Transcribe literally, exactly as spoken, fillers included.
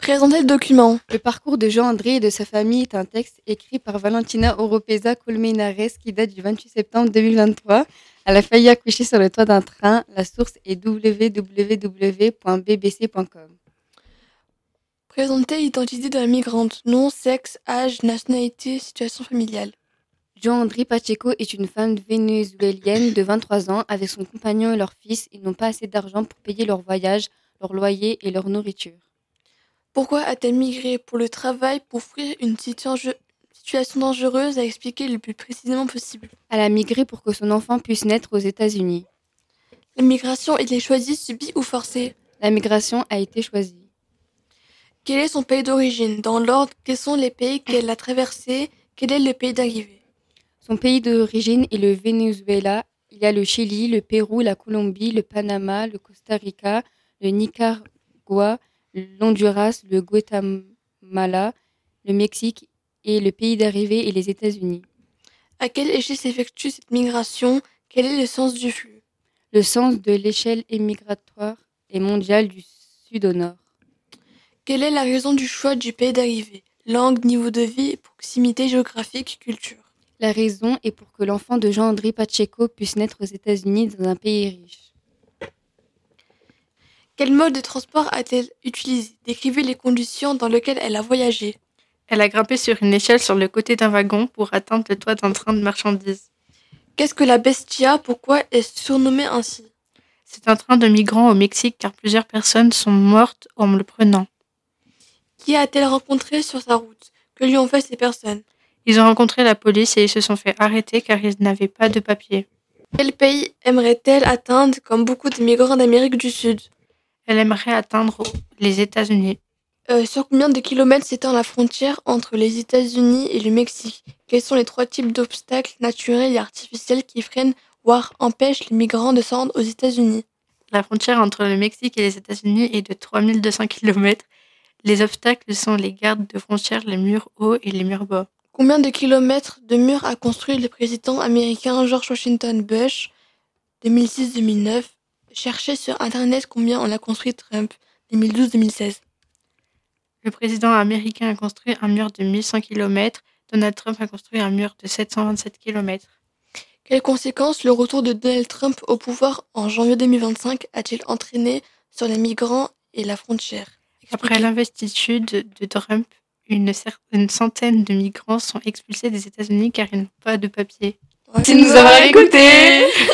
Présentez le document. Le parcours de Jean-André et de sa famille est un texte écrit par Valentina Oropeza Colmenares qui date du vingt-huit septembre deux mille vingt-trois. Elle a failli accoucher sur le toit d'un train. La source est w w w point b b c point com. Présentez l'identité de la migrante. Nom, sexe, âge, nationalité, situation familiale. Jean-André Pacheco est une femme vénézuélienne de vingt-trois ans avec son compagnon et leur fils. Ils n'ont pas assez d'argent pour payer leur voyage, leur loyer et leur nourriture. Pourquoi a-t-elle migré? Pour le travail, pour fuir une situa- situation dangereuse, à expliquer le plus précisément possible. Elle a migré pour que son enfant puisse naître aux États-Unis. La migration est-elle choisie, subie ou forcée? La migration a été choisie. Quel est son pays d'origine? Dans l'ordre, quels sont les pays qu'elle a traversés? Quel est le pays d'arrivée? Son pays d'origine est le Venezuela. Il y a le Chili, le Pérou, la Colombie, le Panama, le Costa Rica, le Nicaragua, l'Honduras, le Guatemala, le Mexique et le pays d'arrivée et les États-Unis. À quelle échelle s'effectue cette migration? Quel est le sens du flux? Le sens de l'échelle émigratoire est mondial du sud au nord. Quelle est la raison du choix du pays d'arrivée? Langue, niveau de vie, proximité géographique, culture. La raison est pour que l'enfant de Jean-André Pacheco puisse naître aux États-Unis dans un pays riche. Quel mode de transport a-t-elle utilisé? Décrivez les conditions dans lesquelles elle a voyagé. Elle a grimpé sur une échelle sur le côté d'un wagon pour atteindre le toit d'un train de marchandises. Qu'est-ce que la Bestia? Pourquoi est-ce surnommé ainsi? C'est un train de migrants au Mexique car plusieurs personnes sont mortes en le prenant. Qui a-t-elle rencontré sur sa route? Que lui ont fait ces personnes? Ils ont rencontré la police et ils se sont fait arrêter car ils n'avaient pas de papiers. Quel pays aimerait-elle atteindre comme beaucoup de migrants d'Amérique du Sud? Elle aimerait atteindre les États-Unis. Euh, sur combien de kilomètres s'étend la frontière entre les États-Unis et le Mexique? Quels sont les trois types d'obstacles naturels et artificiels qui freinent, voire empêchent les migrants de se rendre aux États-Unis? La frontière entre le Mexique et les États-Unis est de trois mille deux cents kilomètres. Les obstacles sont les gardes de frontières, les murs hauts et les murs bas. Combien de kilomètres de murs a construit le président américain George Washington Bush deux mille six deux mille neuf? Cherchez sur Internet combien en a construit Trump deux mille douze deux mille seize. Le président américain a construit un mur de mille cent kilomètres. Donald Trump a construit un mur de sept cent vingt-sept kilomètres. Quelles conséquences le retour de Donald Trump au pouvoir en janvier deux mille vingt-cinq a-t-il entraîné sur les migrants et la frontière? Après l'investiture de Trump, une, cer- une centaine de migrants sont expulsés des États-Unis car ils n'ont pas de papiers. Merci de nous avoir écoutés.